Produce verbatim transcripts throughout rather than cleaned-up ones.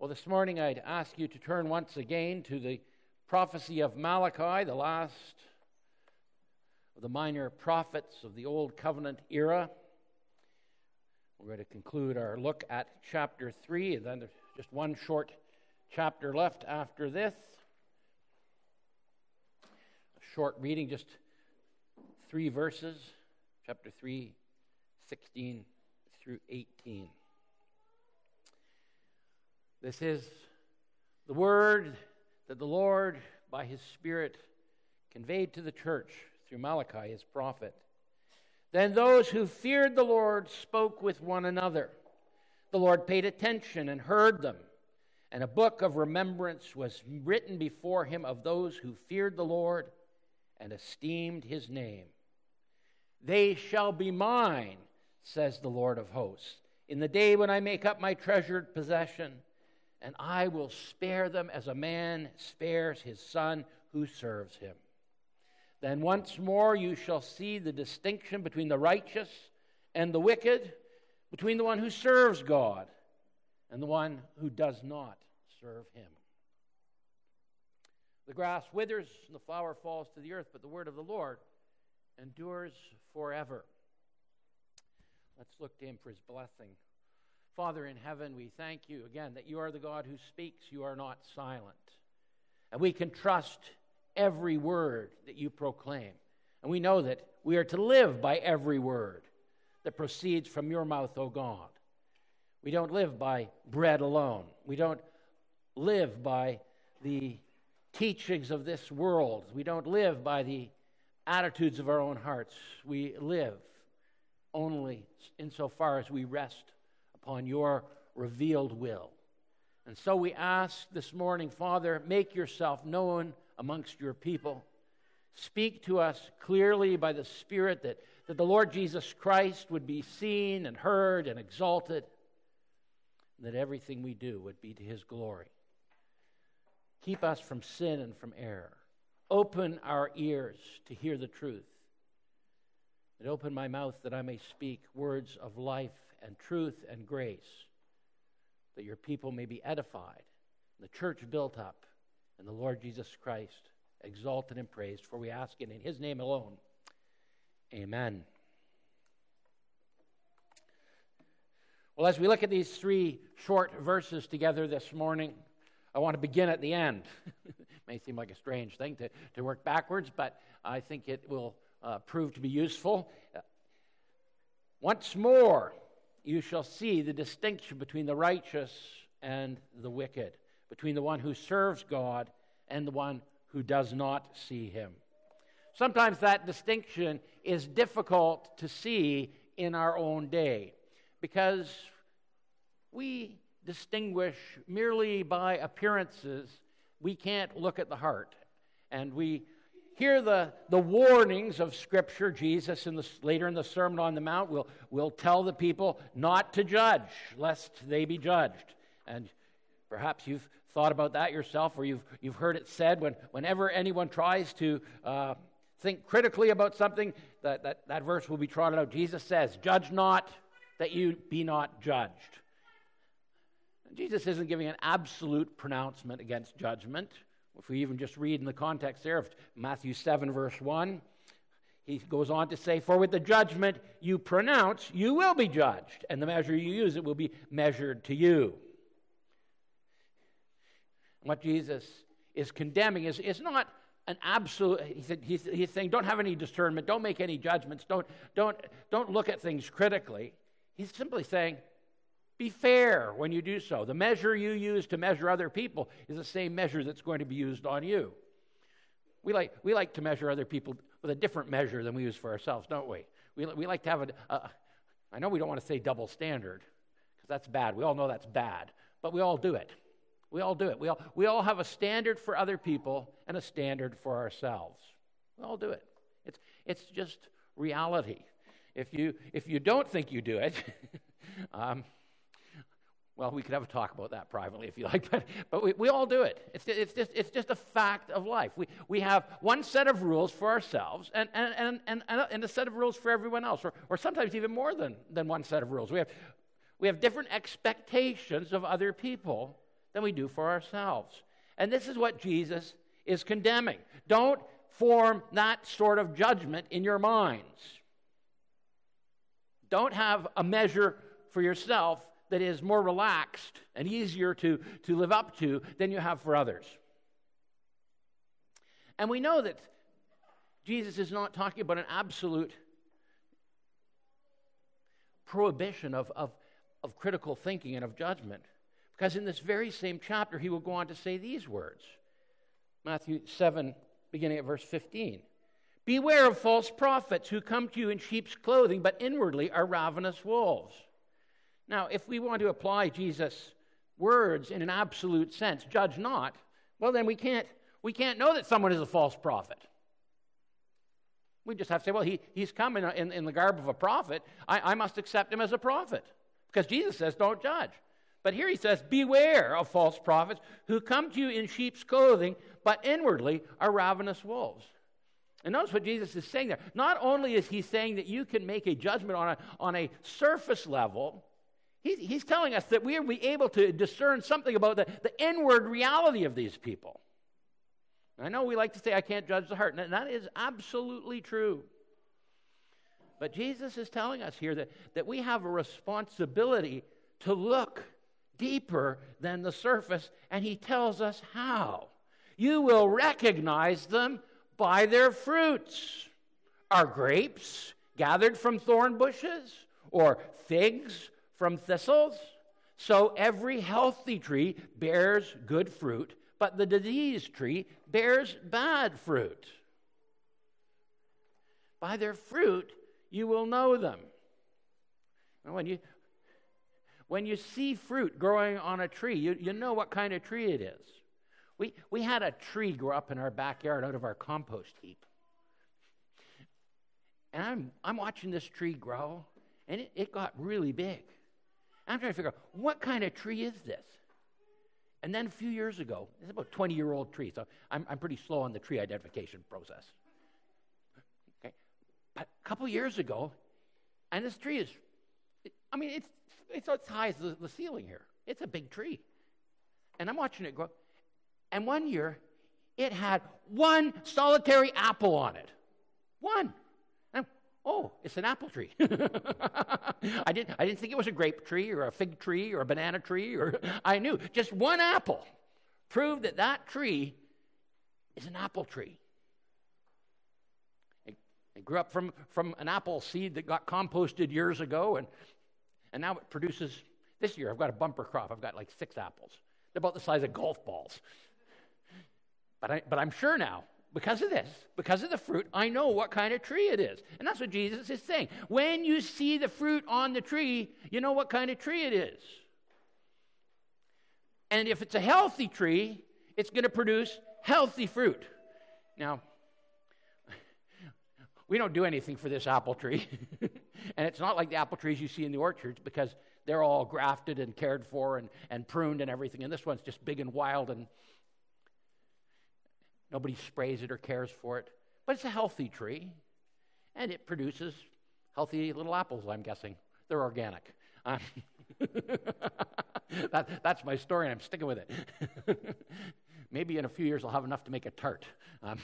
Well, this morning I'd ask you to turn once again to the prophecy of Malachi, the last of the minor prophets of the Old Covenant era. We're going to conclude our look at chapter three, and then there's just one short chapter left after this. A short reading, just three verses, chapter three, sixteen through eighteen. This is the word that the Lord, by His Spirit, conveyed to the church through Malachi, His prophet. Then those who feared the Lord spoke with one another. The Lord paid attention and heard them, and a book of remembrance was written before Him of those who feared the Lord and esteemed His name. They shall be mine, says the Lord of hosts, in the day when I make up my treasured possession, and I will spare them as a man spares his son who serves him. Then once more you shall see the distinction between the righteous and the wicked, between the one who serves God and the one who does not serve Him. The grass withers and the flower falls to the earth, but the word of the Lord endures forever. Let's look to Him for His blessing. Father in heaven, we thank You again that You are the God who speaks. You are not silent. And we can trust every word that You proclaim. And we know that we are to live by every word that proceeds from Your mouth, O God. We don't live by bread alone. We don't live by the teachings of this world. We don't live by the attitudes of our own hearts. We live only insofar as we rest upon Your revealed will. And so we ask this morning, Father, make Yourself known amongst Your people. Speak to us clearly by the Spirit that, that the Lord Jesus Christ would be seen and heard and exalted, and that everything we do would be to His glory. Keep us from sin and from error. Open our ears to hear the truth. And open my mouth that I may speak words of life and truth and grace, that Your people may be edified, the church built up, and the Lord Jesus Christ exalted and praised. For we ask it in His name alone. Amen. Well, as we look at these three short verses together this morning, I want to begin at the end. It may seem like a strange thing to, to work backwards, but I think it will uh, prove to be useful. Uh, once more, you shall see the distinction between the righteous and the wicked, between the one who serves God and the one who does not see Him. Sometimes that distinction is difficult to see in our own day because we distinguish merely by appearances. We can't look at the heart. And we hear the, the warnings of Scripture. Jesus, in the, later in the Sermon on the Mount, will, will tell the people not to judge, lest they be judged. And perhaps you've thought about that yourself, or you've, you've heard it said when, whenever anyone tries to uh, think critically about something, that, that, that verse will be trotted out. Jesus says, "Judge not, that you be not judged." And Jesus isn't giving an absolute pronouncement against judgment. If we even just read in the context there of Matthew seven, verse one, he goes on to say, "For with the judgment you pronounce, you will be judged, and the measure you use, it will be measured to you." What Jesus is condemning is, is not an absolute, he's, he's saying don't have any discernment, don't make any judgments, don't, don't, don't look at things critically. He's simply saying, be fair when you do so. The measure you use to measure other people is the same measure that's going to be used on you. We like, we like to measure other people with a different measure than we use for ourselves, don't we? We, we like to have a, a, I know we don't want to say double standard, because that's bad. We all know that's bad, but we all do it. We all do it. We all, we all have a standard for other people and a standard for ourselves. We all do it. It's, it's just reality. If you, if you don't think you do it, um, well, we could have a talk about that privately if you like, but, but we, we all do it. It's, it's, just, it's just a fact of life. We, we have one set of rules for ourselves and, and, and, and, and a set of rules for everyone else, or, or sometimes even more than, than one set of rules. We have, we have different expectations of other people than we do for ourselves. And this is what Jesus is condemning. Don't form that sort of judgment in your minds. Don't have a measure for yourself that is more relaxed and easier to, to live up to than you have for others. And we know that Jesus is not talking about an absolute prohibition of, of, of critical thinking and of judgment. Because in this very same chapter, he will go on to say these words. Matthew seven, beginning at verse fifteen. Beware of false prophets who come to you in sheep's clothing, but inwardly are ravenous wolves. Now, if we want to apply Jesus' words in an absolute sense, judge not, well, then we can't, we can't know that someone is a false prophet. We just have to say, well, he, he's come in, in, in the garb of a prophet. I, I must accept him as a prophet. Because Jesus says, don't judge. But here he says, beware of false prophets who come to you in sheep's clothing, but inwardly are ravenous wolves. And notice what Jesus is saying there. Not only is he saying that you can make a judgment on a, on a surface level, he's, he's telling us that we will be able to discern something about the, the inward reality of these people. I know we like to say, I can't judge the heart, and that is absolutely true. But Jesus is telling us here that, that we have a responsibility to look deeper than the surface, and he tells us how. You will recognize them by their fruits. Are grapes gathered from thorn bushes, or figs from thistles? So every healthy tree bears good fruit, but the diseased tree bears bad fruit. By their fruit you will know them. And when you when you see fruit growing on a tree, you, you know what kind of tree it is. We, we had a tree grow up in our backyard out of our compost heap. And I'm, I'm watching this tree grow, and it, it got really big. I'm trying to figure out, what kind of tree is this? And then a few years ago, it's about a twenty-year-old tree, so I'm, I'm pretty slow on the tree identification process. Okay, but a couple years ago, and this tree is, I mean, it's, it's as high as the, the ceiling here. It's a big tree. And I'm watching it grow. And one year, it had one solitary apple on it. One. And, oh, it's an apple tree. I didn't, I didn't think it was a grape tree or a fig tree or a banana tree. Or I knew just one apple proved that that tree is an apple tree. It, it grew up from, from an apple seed that got composted years ago, and, and now it produces, this year I've got a bumper crop. I've got like six apples. They're about the size of golf balls. But, I, but I'm sure now, because of this, because of the fruit, I know what kind of tree it is. And that's what Jesus is saying. When you see the fruit on the tree, you know what kind of tree it is. And if it's a healthy tree, it's going to produce healthy fruit. Now, we don't do anything for this apple tree. And it's not like the apple trees you see in the orchards, because they're all grafted and cared for and, and pruned and everything. And this one's just big and wild, and nobody sprays it or cares for it. But it's a healthy tree, and it produces healthy little apples, I'm guessing. They're organic. Um, that, that's my story, and I'm sticking with it. Maybe in a few years I'll have enough to make a tart. Um,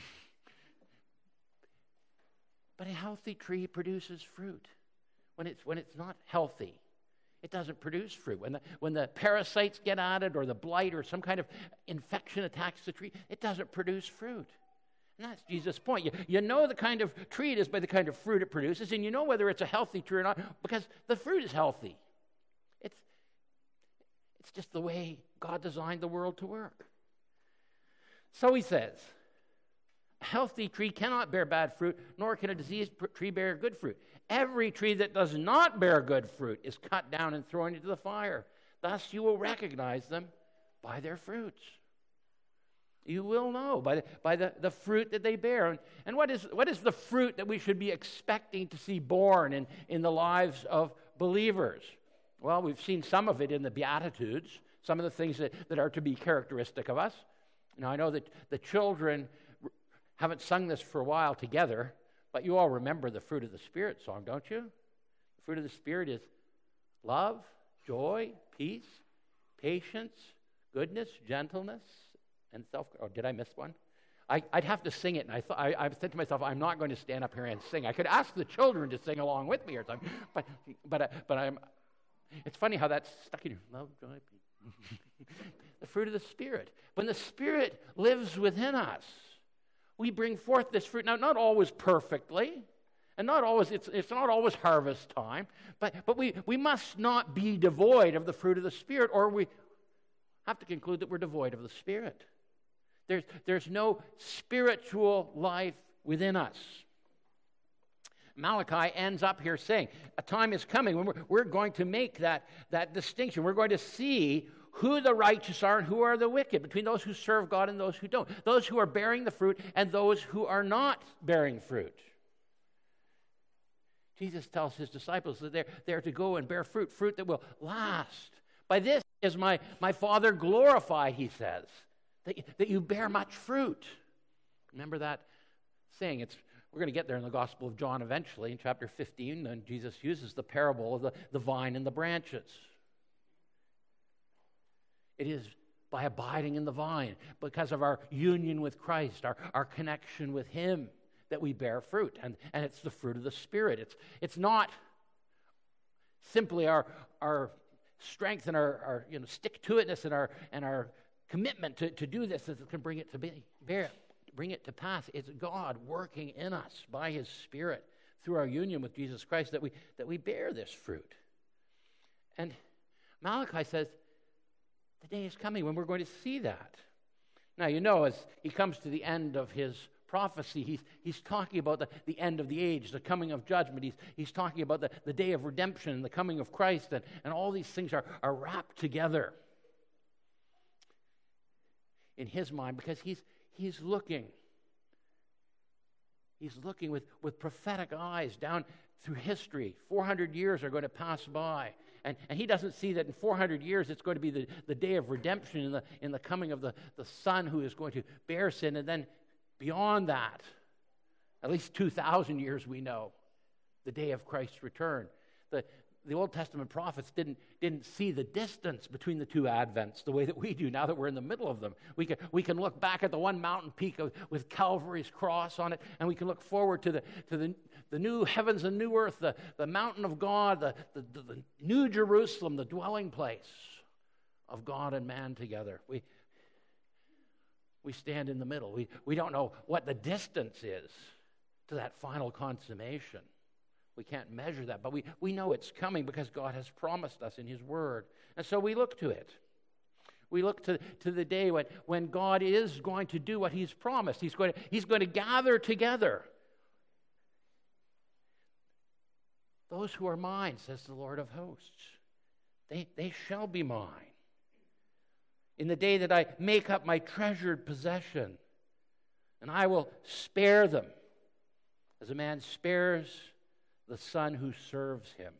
but a healthy tree produces fruit. When it's, when it's not healthy, it doesn't produce fruit. When the, when the parasites get at it, or the blight, or some kind of infection attacks the tree, it doesn't produce fruit. And that's Jesus' point. You, you know the kind of tree it is by the kind of fruit it produces, and you know whether it's a healthy tree or not because the fruit is healthy. It's, it's just the way God designed the world to work. So he says, a healthy tree cannot bear bad fruit, nor can a diseased tree bear good fruit. Every tree that does not bear good fruit is cut down and thrown into the fire. Thus you will recognize them by their fruits. You will know by the, by the, the fruit that they bear. And, and what is what is the fruit that we should be expecting to see born in, in the lives of believers? Well, we've seen some of it in the Beatitudes, some of the things that, that are to be characteristic of us. Now, I know that the children haven't sung this for a while together, but you all remember the fruit of the Spirit song, don't you? The fruit of the Spirit is love, joy, peace, patience, goodness, gentleness, and self. Oh, did I miss one? I, I'd have to sing it, and I thought I, I said to myself, I'm not going to stand up here and sing. I could ask the children to sing along with me or something, but but uh, but I'm. It's funny how that's stuck in your love, joy, peace. The fruit of the Spirit. When the Spirit lives within us, we bring forth this fruit. Now, not always perfectly, and not always. It's it's not always harvest time, but but we we must not be devoid of the fruit of the Spirit, or we have to conclude that we're devoid of the Spirit. There's, there's no spiritual life within us. Malachi ends up here saying, a time is coming when we're, we're going to make that, that distinction. We're going to see who the righteous are and who are the wicked, between those who serve God and those who don't, those who are bearing the fruit and those who are not bearing fruit. Jesus tells his disciples that they're, they're to go and bear fruit, fruit that will last. By this is my, my Father glorified, he says. That you, that you bear much fruit. Remember that saying? It's, we're going to get there in the Gospel of John eventually, in chapter fifteen, and Jesus uses the parable of the, the vine and the branches. It is by abiding in the vine, because of our union with Christ, our, our connection with him, that we bear fruit. And, and it's the fruit of the Spirit. It's, it's not simply our, our strength and our, our you know, stick-to-itness and our, and our commitment to, to do this that can bring it to be, bear, bring it to pass. It's God working in us by his Spirit through our union with Jesus Christ that we that we bear this fruit. And Malachi says the day is coming when we're going to see that. Now, you know, as he comes to the end of his prophecy, he's he's talking about the, the end of the age, the coming of judgment. He's he's talking about the, the day of redemption and the coming of Christ, and, and all these things are, are wrapped together in his mind, because he's he's looking. He's looking with, with prophetic eyes down through history. four hundred years are going to pass by. And, and he doesn't see that in four hundred years it's going to be the, the day of redemption in the, in the coming of the, the Son who is going to bear sin. And then beyond that, at least two thousand years we know, the day of Christ's return. The, the Old Testament prophets didn't, didn't see the distance between the two advents the way that we do now that we're in the middle of them. We can, we can look back at the one mountain peak of, with Calvary's cross on it, and we can look forward to the, to the, the new heavens and new earth, the, the mountain of God, the, the, the, the new Jerusalem, the dwelling place of God and man together. We, we stand in the middle. We, we don't know what the distance is to that final consummation. We can't measure that, but we, we know it's coming because God has promised us in his word. And so we look to it. We look to, to the day when, when God is going to do what he's promised. He's going to, he's going to gather together those who are mine, says the Lord of hosts. They, they shall be mine. In the day that I make up my treasured possession, and I will spare them as a man spares the son who serves him.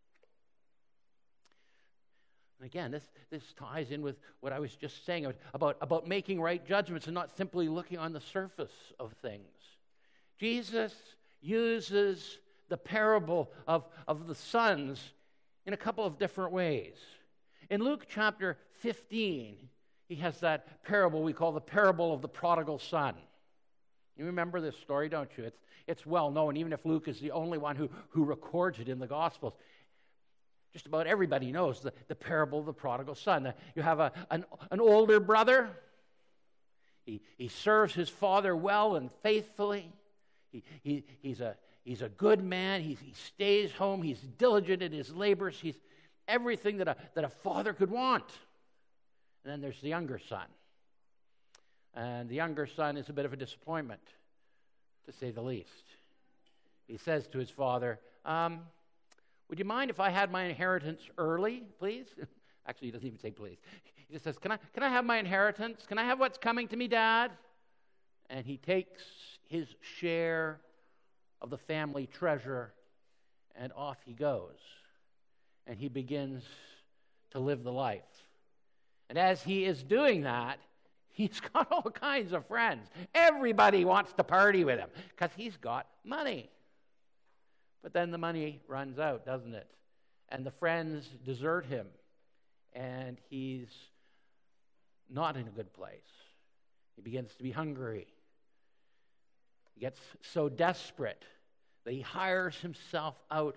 And again, this, this ties in with what I was just saying about, about making right judgments and not simply looking on the surface of things. Jesus uses the parable of, of the sons in a couple of different ways. In Luke chapter fifteen, he has that parable we call the parable of the prodigal son. You remember this story, don't you? It's, it's well known, even if Luke is the only one who, who records it in the Gospels. Just about everybody knows the, the parable of the prodigal son. You have a, an, an older brother. He, he serves his father well and faithfully. He, he, he's, a, he's a good man. He, he stays home. He's diligent in his labors. He's everything that a, that a father could want. And then there's the younger son. And the younger son is a bit of a disappointment, to say the least. He says to his father, um, would you mind if I had my inheritance early, please? Actually, he doesn't even say please. He just says, can I, can I have my inheritance? Can I have what's coming to me, Dad? And he takes his share of the family treasure, and off he goes. And he begins to live the life. And as he is doing that, he's got all kinds of friends. Everybody wants to party with him because he's got money. But then the money runs out, doesn't it? And the friends desert him. And he's not in a good place. He begins to be hungry. He gets so desperate that he hires himself out,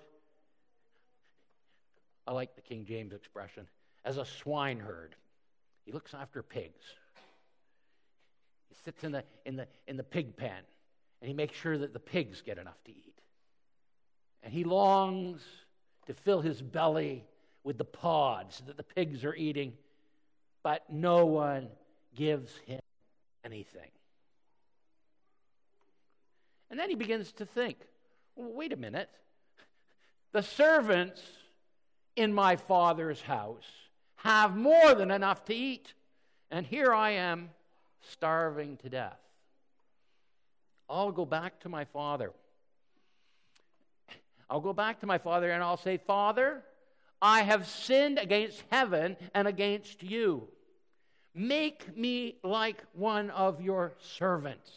I like the King James expression, as a swineherd. He looks after pigs. He sits in the in the in the pig pen, and he makes sure that the pigs get enough to eat. And he longs to fill his belly with the pods that the pigs are eating, but no one gives him anything. And then he begins to think, well, wait a minute. The servants in my father's house have more than enough to eat, and here I am starving to death. I'll go back to my father. I'll go back to my father and I'll say, Father, I have sinned against heaven and against you. Make me like one of your servants.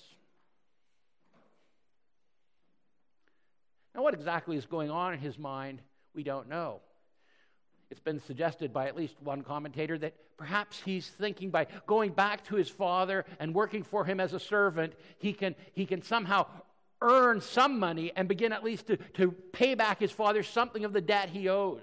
Now, what exactly is going on in his mind, we don't know. It's been suggested by at least one commentator that perhaps he's thinking by going back to his father and working for him as a servant, he can, he can somehow earn some money and begin at least to, to pay back his father something of the debt he owes.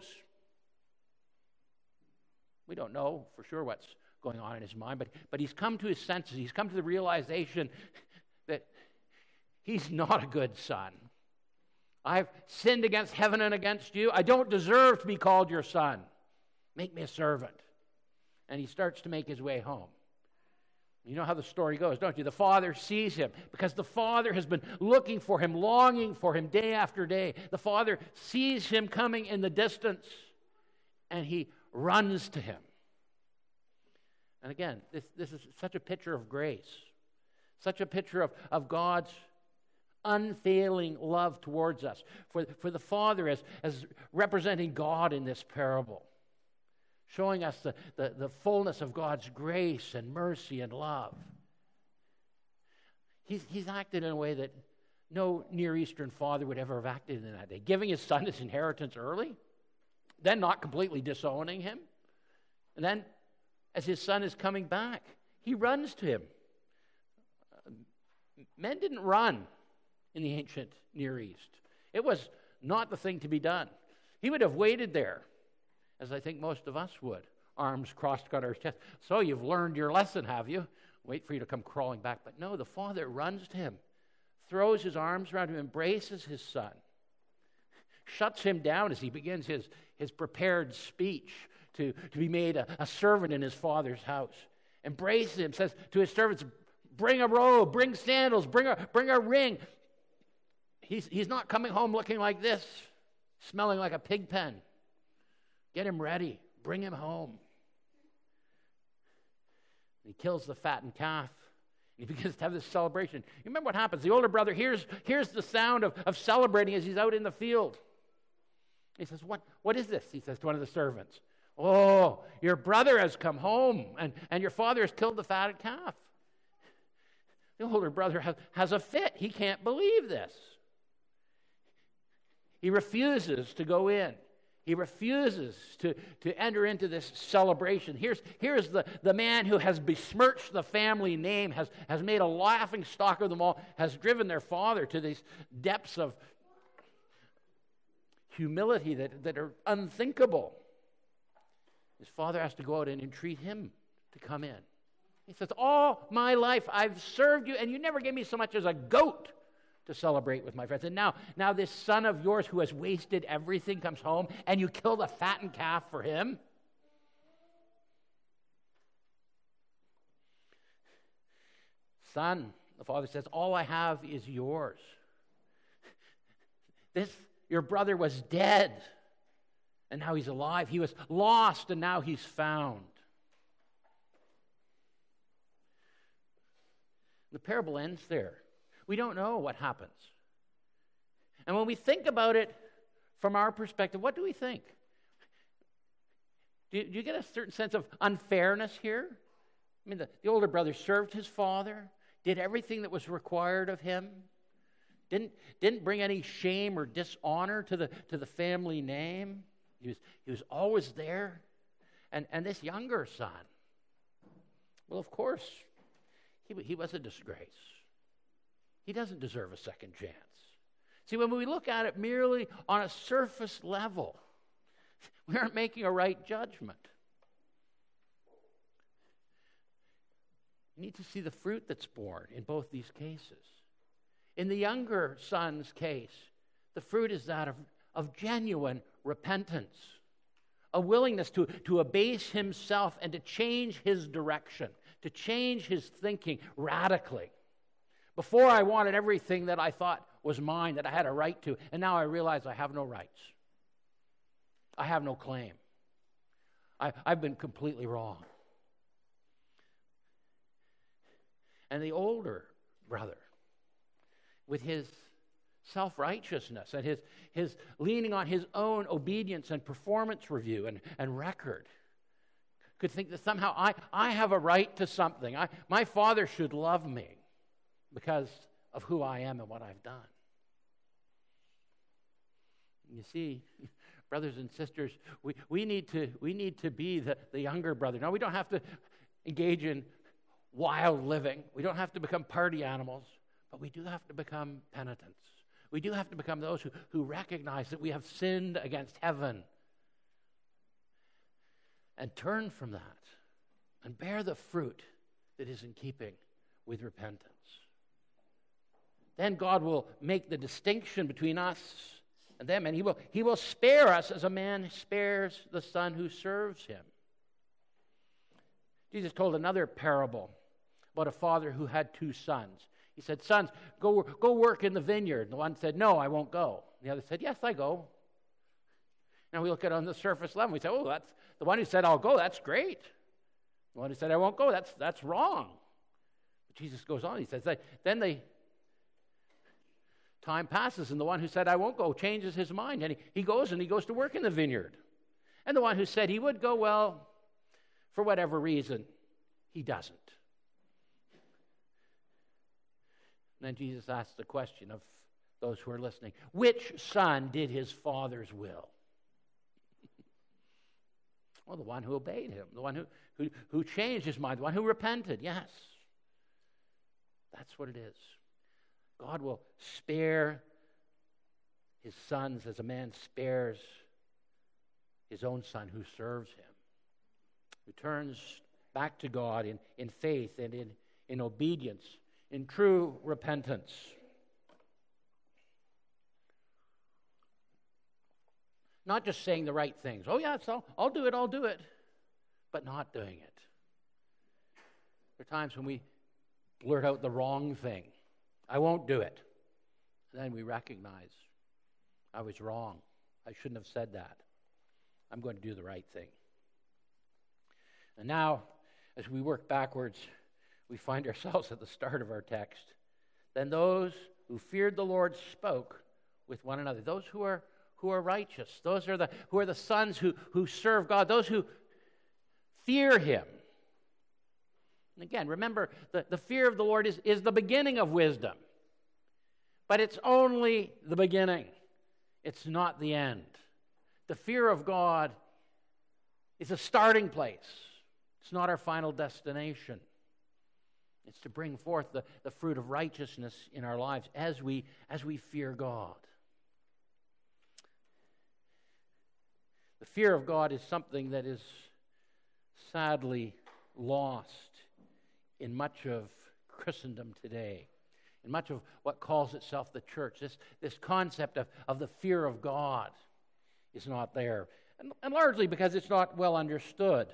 We don't know for sure what's going on in his mind, but, but he's come to his senses. He's come to the realization that he's not a good son. I've sinned against heaven and against you. I don't deserve to be called your son. Make me a servant. And he starts to make his way home. You know how the story goes, don't you? The father sees him because the father has been looking for him, longing for him day after day. The father sees him coming in the distance, and he runs to him. And again, this, this is such a picture of grace, such a picture of, of God's unfailing love towards us. For, for the Father as, as representing God in this parable, showing us the, the, the fullness of God's grace and mercy and love. He's, he's acted in a way that no Near Eastern father would ever have acted in that day. Giving his son his inheritance early, then not completely disowning him, and then as his son is coming back, he runs to him. Men didn't run in the ancient Near East. It was not the thing to be done. He would have waited there, as I think most of us would, arms crossed on our chest. So you've learned your lesson, have you? Wait for you to come crawling back. But no, the father runs to him, throws his arms around him, embraces his son, shuts him down as he begins his, his prepared speech to, to be made a, a servant in his father's house. Embraces him, says to his servants, bring a robe, bring sandals, bring a, bring a ring. He's, he's not coming home looking like this, smelling like a pig pen. Get him ready. Bring him home. He kills the fattened calf. He begins to have this celebration. You remember what happens? The older brother hears, hears the sound of, of celebrating as he's out in the field. He says, what, what is this? He says to one of the servants. Oh, your brother has come home, and, and your father has killed the fatted calf. The older brother has, has a fit. He can't believe this. He refuses to go in. He refuses to, to enter into this celebration. Here's, here's the, the man who has besmirched the family name, has, has made a laughing stock of them all, has driven their father to these depths of humility that, that are unthinkable. His father has to go out and entreat him to come in. He says, all my life I've served you, and you never gave me so much as a goat to celebrate with my friends. And now, now this son of yours who has wasted everything comes home, and you kill the fattened calf for him? Son, the father says, all I have is yours. This, your brother was dead, and now he's alive. He was lost, and now he's found. The parable ends there. We don't know what happens. And when we think about it from our perspective, what do we think? Do you, do you get a certain sense of unfairness here? I mean, the, the older brother served his father, did everything that was required of him, didn't, didn't bring any shame or dishonor to the, to the family name. He was, he was always there. And, and this younger son, Well, of course, he, he was a disgrace. He doesn't deserve a second chance. See, when we look at it merely on a surface level, we aren't making a right judgment. You need to see the fruit that's born in both these cases. In the younger son's case, the fruit is that of, of genuine repentance, a willingness to, to abase himself and to change his direction, to change his thinking radically. Before I wanted everything that I thought was mine, that I had a right to, and now I realize I have no rights. I have no claim. I, I've been completely wrong. And the older brother, with his self-righteousness and his, his leaning on his own obedience and performance review and, and record, could think that somehow I, I have a right to something. I, my father should love me because of who I am and what I've done. You see, brothers and sisters, we, we need to we need to be the, the younger brother. Now, we don't have to engage in wild living. We don't have to become party animals, but we do have to become penitents. We do have to become those who, who recognize that we have sinned against heaven and turn from that and bear the fruit that is in keeping with repentance. Then God will make the distinction between us and them, and he will, he will spare us as a man spares the son who serves him. Jesus told another parable about a father who had two sons. He said, sons, go, go work in the vineyard. The one said, no, I won't go. The other said, yes, I go. Now we look at it on the surface level. We say, oh, that's the one who said, I'll go, that's great. The one who said, I won't go, that's, that's wrong. But Jesus goes on. He says, then they, time passes, and the one who said, I won't go, changes his mind. And he, he goes and he goes to work in the vineyard. And the one who said he would go, well, for whatever reason, he doesn't. And then Jesus asks the question of those who are listening, which son did his father's will? Well, the one who obeyed him, the one who, who, who changed his mind, the one who repented, yes. That's what it is. God will spare his sons as a man spares his own son who serves him, who turns back to God in, in faith and in, in obedience, in true repentance. Not just saying the right things. Oh, yeah, so I'll do it, I'll do it. But not doing it. There are times when we blurt out the wrong thing. I won't do it. And then we recognize I was wrong. I shouldn't have said that. I'm going to do the right thing. And now, as we work backwards, we find ourselves at the start of our text. Then those who feared the Lord spoke with one another. Those who are who are righteous. Those are the who are the sons who, who serve God. Those who fear him. And again, remember, the, the fear of the Lord is, is the beginning of wisdom. But it's only the beginning. It's not the end. The fear of God is a starting place. It's not our final destination. It's to bring forth the, the fruit of righteousness in our lives as we, as we fear God. The fear of God is something that is sadly lost in much of Christendom today, in much of what calls itself the church. This, this concept of, of the fear of God is not there, and, and largely because it's not well understood.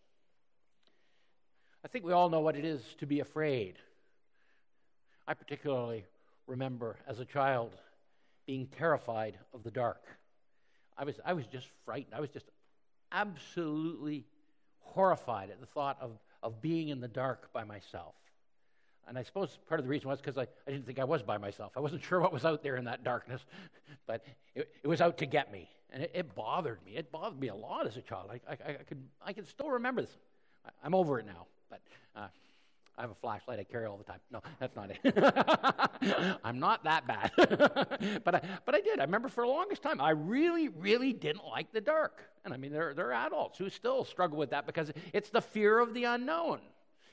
I think we all know what it is to be afraid. I particularly remember as a child being terrified of the dark. I was I was just frightened. I was just absolutely horrified at the thought of, of being in the dark by myself. And I suppose part of the reason was because I, I didn't think I was by myself. I wasn't sure what was out there in that darkness, but it, it was out to get me. And it, it bothered me. It bothered me a lot as a child. I, I, I, could, I can still remember this. I, I'm over it now, but uh, I have a flashlight I carry all the time. No, that's not it. I'm not that bad. but, I, but I did. I remember for the longest time, I really, really didn't like the dark. And I mean, there, there are adults who still struggle with that because it's the fear of the unknown.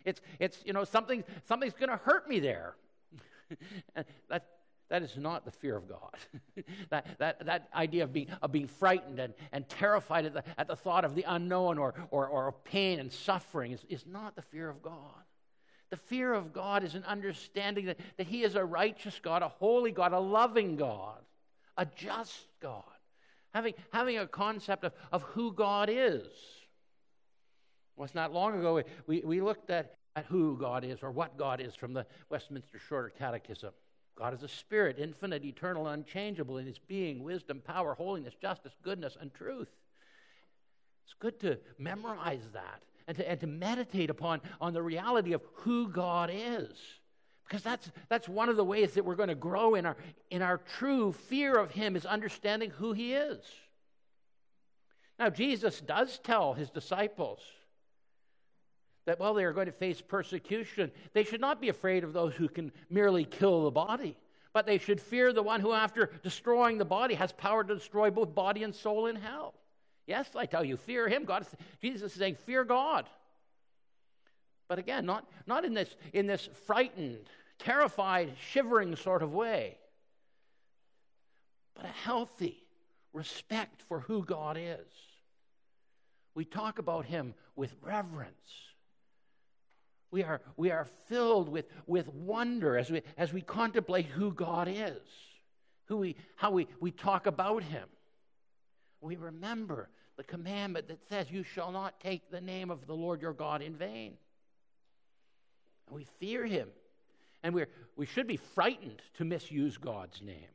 It's, it's you know, something, something's going to hurt me there. that, that is not the fear of God. that, that, that idea of being, of being frightened and, and terrified at the, at the thought of the unknown or, or, or of pain and suffering is, is not the fear of God. The fear of God is an understanding that, that He is a righteous God, a holy God, a loving God, a just God. Having, having a concept of, of who God is. Well, it's not long ago we, we looked at, at who God is or what God is from the Westminster Shorter Catechism. God is a spirit, infinite, eternal, unchangeable in His being, wisdom, power, holiness, justice, goodness, and truth. It's good to memorize that and to, and to meditate upon on the reality of who God is. Because that's, that's one of the ways that we're going to grow in our, in our true fear of Him, is understanding who He is. Now, Jesus does tell His disciples that while they are going to face persecution, they should not be afraid of those who can merely kill the body, but they should fear the one who, after destroying the body, has power to destroy both body and soul in hell. Yes, I tell you, fear Him. God, Jesus is saying, fear God. But again, not, not in this, in this frightened, terrified, shivering sort of way, but a healthy respect for who God is. We talk about Him with reverence. We are, we are filled with, with wonder as we, as we contemplate who God is, who we, how we, we talk about Him. We remember the commandment that says, you shall not take the name of the Lord your God in vain. And we fear Him. And we're, we should be frightened to misuse God's name.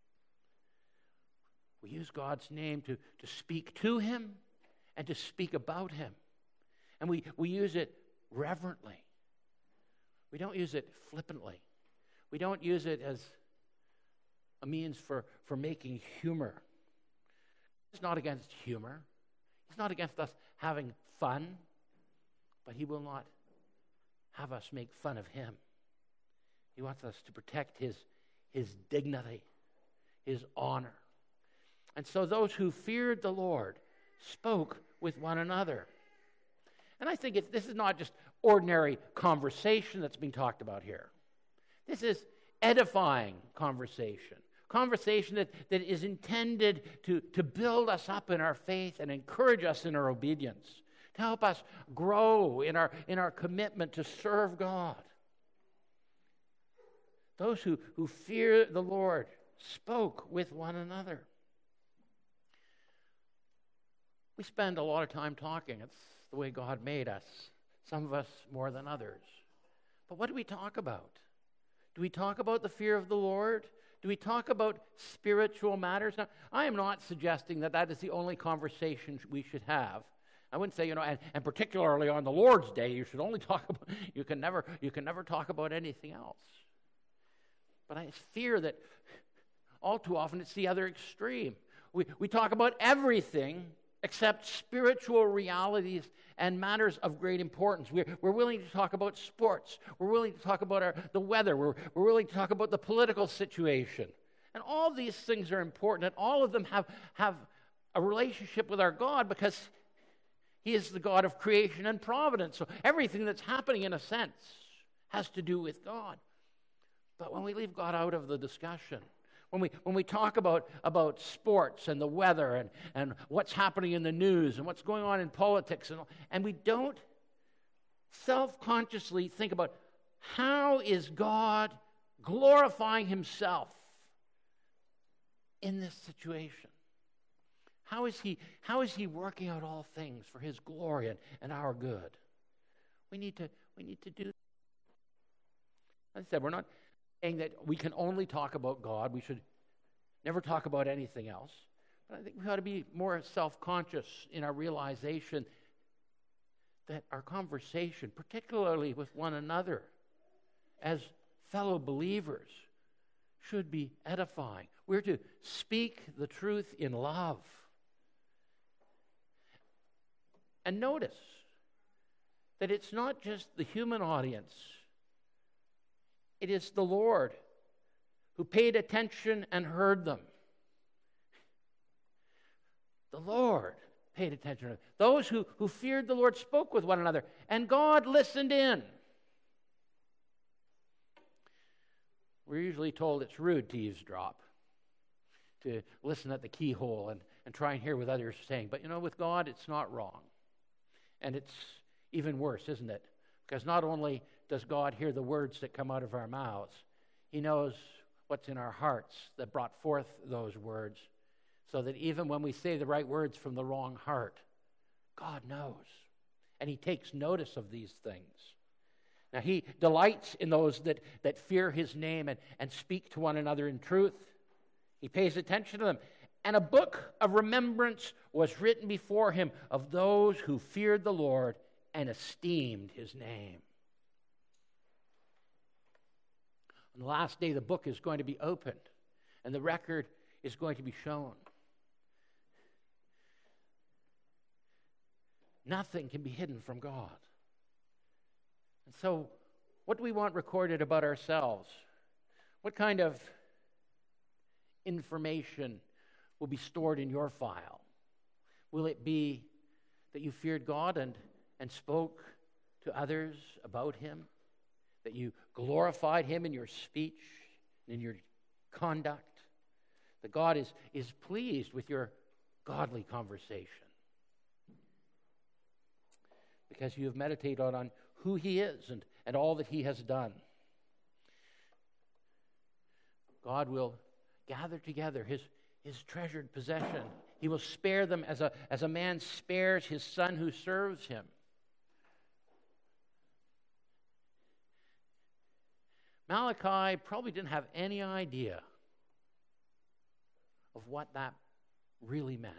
We use God's name to, to speak to Him and to speak about Him. And we, we use it reverently. We don't use it flippantly. We don't use it as a means for, for making humor. He's not against humor. He's not against us having fun. But He will not have us make fun of Him. He wants us to protect His, His dignity, His honor. And so those who feared the Lord spoke with one another. And I think it's, this is not just ordinary conversation that's being talked about here. This is edifying conversation. Conversation that, that is intended to, to build us up in our faith and encourage us in our obedience, to help us grow in our, in our commitment to serve God. Those who, who fear the Lord spoke with one another. We spend a lot of time talking. It's the way God made us, some of us more than others. But what do we talk about? Do we talk about the fear of the Lord? Do we talk about spiritual matters? Now, I am not suggesting that that is the only conversation we should have. I wouldn't say, you know, and, and particularly on the Lord's Day, you should only talk about, you can never, you can never talk about anything else. But I fear that all too often it's the other extreme. We, we talk about everything except spiritual realities and matters of great importance. We're, we're willing to talk about sports. We're willing to talk about our, the weather. We're, we're willing to talk about the political situation. And all these things are important, and all of them have, have a relationship with our God because He is the God of creation and providence. So everything that's happening, in a sense, has to do with God. But when we leave God out of the discussion, When we, when we talk about, about sports and the weather and, and what's happening in the news and what's going on in politics, and, and we don't self-consciously think about how is God glorifying Himself in this situation? How is He, how is He working out all things for His glory and, and our good? We need to, we need to do that. As I said, we're not saying that we can only talk about God. We should never talk about anything else. But I think we ought to be more self-conscious in our realization that our conversation, particularly with one another, as fellow believers, should be edifying. We're to speak the truth in love. And notice that it's not just the human audience. It is the Lord who paid attention and heard them. The Lord paid attention. Those who, who feared the Lord spoke with one another, and God listened in. We're usually told it's rude to eavesdrop, to listen at the keyhole and, and try and hear what others are saying. But you know, with God, it's not wrong. And it's even worse, isn't it? Because not only does God hear the words that come out of our mouths, He knows what's in our hearts that brought forth those words, so that even when we say the right words from the wrong heart, God knows. And He takes notice of these things. Now, He delights in those that, that fear His name and, and speak to one another in truth. He pays attention to them. And a book of remembrance was written before Him of those who feared the Lord and esteemed His name. On the last day, the book is going to be opened, and the record is going to be shown. Nothing can be hidden from God. And so, what do we want recorded about ourselves? What kind of information will be stored in your file? Will it be that you feared God and, and spoke to others about Him? That you glorified Him in your speech, in your conduct? That God is, is pleased with your godly conversation? Because you have meditated on who He is and, and all that He has done. God will gather together His, his treasured possession. He will spare them as a, as a man spares his son who serves him. Malachi probably didn't have any idea of what that really meant.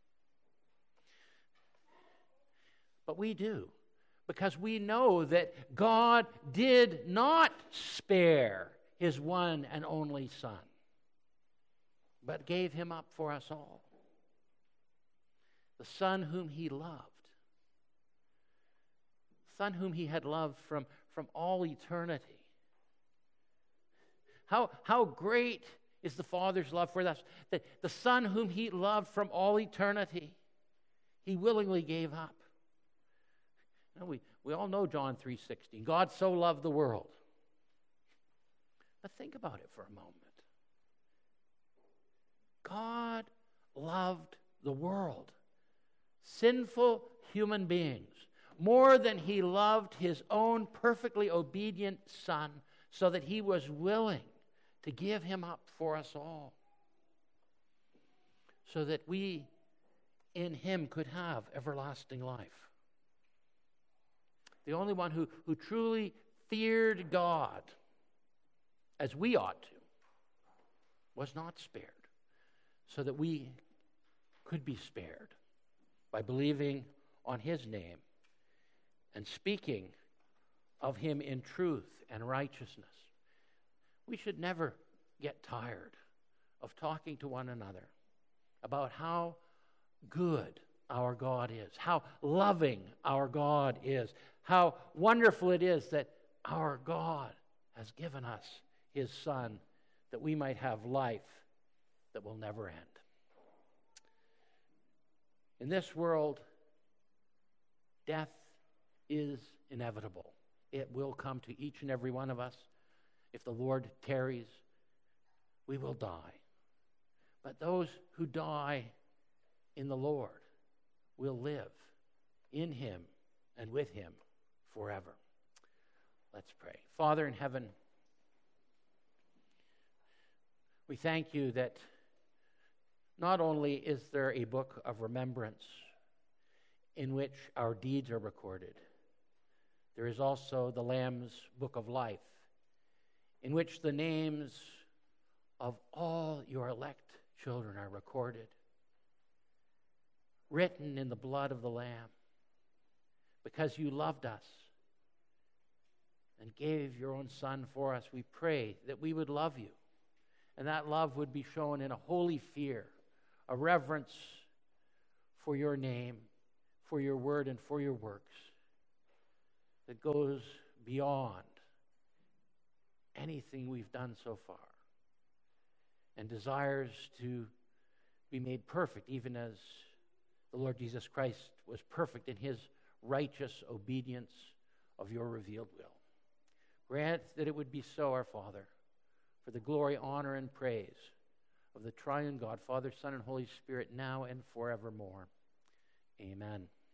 But we do, because we know that God did not spare His one and only Son, but gave Him up for us all. The Son whom He loved. Son whom He had loved from, from all eternity. How, how great is the Father's love for us, that the Son whom He loved from all eternity, He willingly gave up. Now we, we all know John three sixteen. God so loved the world. But think about it for a moment. God loved the world, sinful human beings, more than He loved His own perfectly obedient Son, so that He was willing to give Him up for us all, so that we in Him could have everlasting life. The only one who, who truly feared God, as we ought to, was not spared, so that we could be spared by believing on His name and speaking of Him in truth and righteousness. We should never get tired of talking to one another about how good our God is, how loving our God is, how wonderful it is that our God has given us His Son, that we might have life that will never end. In this world, death is inevitable. It will come to each and every one of us. If the Lord tarries, we will die. But those who die in the Lord will live in Him and with Him forever. Let's pray. Father in heaven, we thank You that not only is there a book of remembrance in which our deeds are recorded, there is also the Lamb's book of life, in which the names of all Your elect children are recorded, written in the blood of the Lamb, because You loved us and gave Your own Son for us. We pray that we would love You, and that love would be shown in a holy fear, a reverence for Your name, for Your word, and for Your works that goes beyond anything we've done so far, and desires to be made perfect, even as the Lord Jesus Christ was perfect in His righteous obedience of Your revealed will. Grant that it would be so, our Father, for the glory, honor, and praise of the triune God, Father, Son, and Holy Spirit, now and forevermore. Amen.